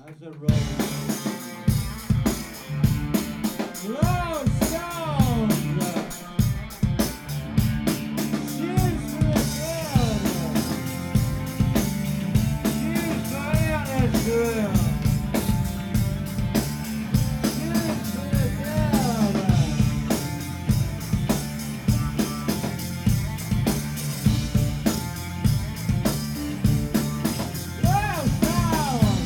As a road. Low stones. She's the dead. She's the innocent. She's the dead. Low stones.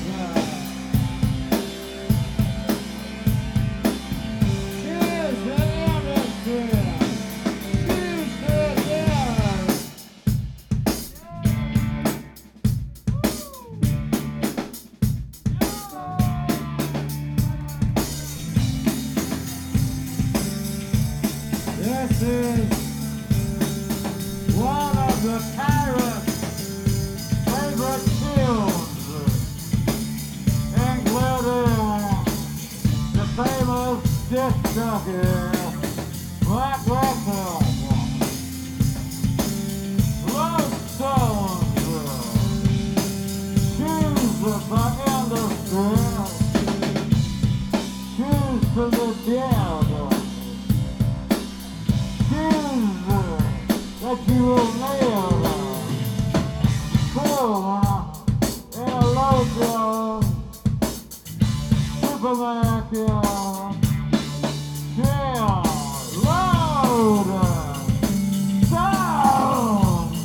She's the innocent. She's the dead. This is one of the pirates' favorite tunes, including the famous disc jockey, Black Russell. Love Stones, choose the industry, choose to the dead. Choose that you will live full in a local supermarket jail load sounds.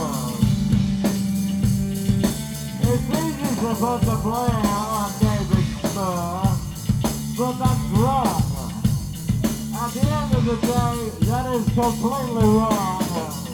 It's easy to put the blame on David Spur, but that's wrong. At the end of the day, that is completely wrong.